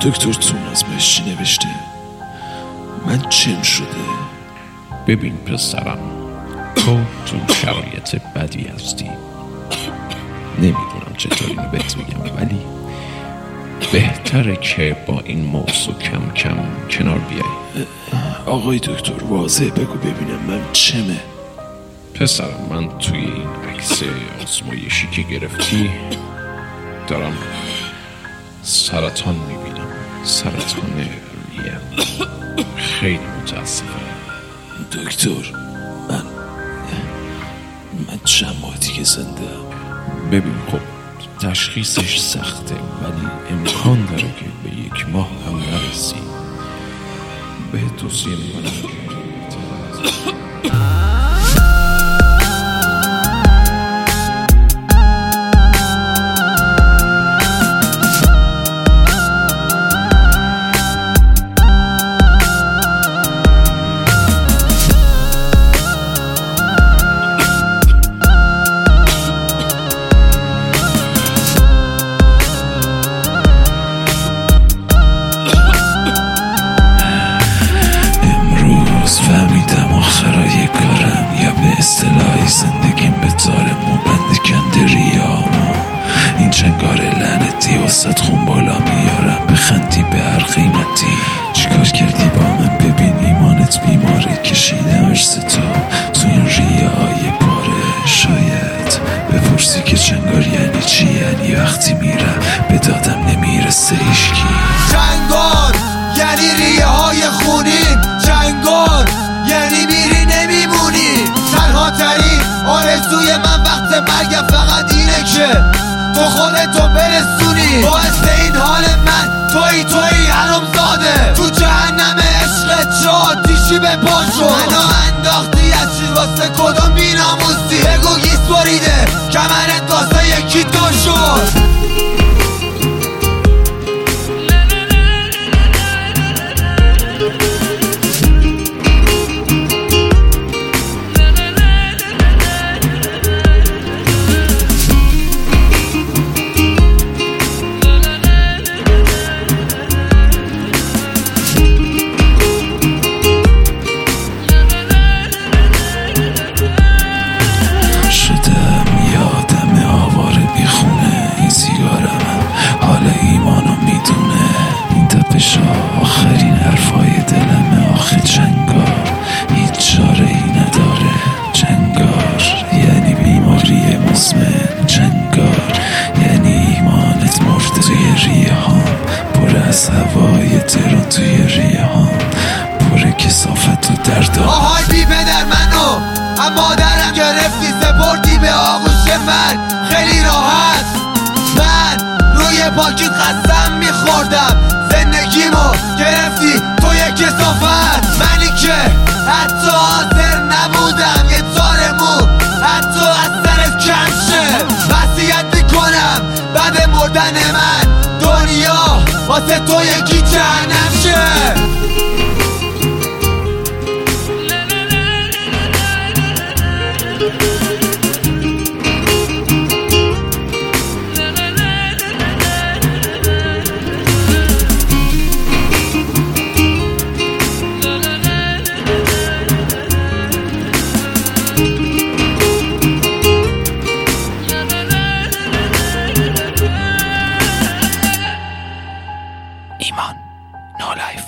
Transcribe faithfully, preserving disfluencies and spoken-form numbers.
دکتر توماس چی نوشته؟ من چم شده؟ ببین پسرم، تو تو شرایط بدی هستی. نمیدونم چطور اینو بهت بگم، ولی بهتره که با این موضوع کم کم کنار بیای. آقای دکتر واضح بگو ببینم من چمه؟ پسرم، من توی این عکس آزمایشی که گرفتی دارم سرطان میبینم. سرطان ریه. خیلی متاسفم دکتر. من من چند ماه دیگه زنده. ببین خب تشخیصش سخته، ولی امکان داره که به یک ماه هم نرسی. به توصیه میکنم اصطلاحی زندگیم به تار موبند کنده ریامو. این چنگار لعنتی وسط خون بالا میارم، بخندی به هر قیمتی. چیکار کردی با من؟ ببین ایمانت بیماره، کشیده عرض تو تو این ریه های پاره. شاید بپرسی که چنگار یعنی چی؟ یعنی وقتی میرم به دادم نمیرسه ایشکی. چنگار یعنی ریه های خونین، چنگار یعنی میری نمیمونی. تنها ترین آرزوی من وقت مرگم فقط اینه که تو خودتو برسونی. باعث این حال من توی توی حرام زاده، تو جهنم عشقت چه آتیشی به پا شد. منو انداختی از چیز واسه کدوم بیناموسی؟ بگو گیس بریده کمرت واسه یکی تو شد. آخرین حرفای دلم آخه چنگار هیچ چاره ای نداره. چنگار یعنی بیماری مزمن، چنگار یعنی ایمانت مرده توی ریه هام، پر از هوای ترون توی ریه هام، پر کسافت و درد. آهای بی پدر منو اما درم گرفتی، سپردی به آغوش من خیلی راحت. من روی پاکیت قسم میخوردم، زندگیمو گرفتی تو یک کثافت. منی که حتی حاضر نبودم یه تار مو حتی از سرت کم شه. وصیت میکنم بعد مردن من دنیا واسه تو یکی جهنم شه. ایمان، نو لایف.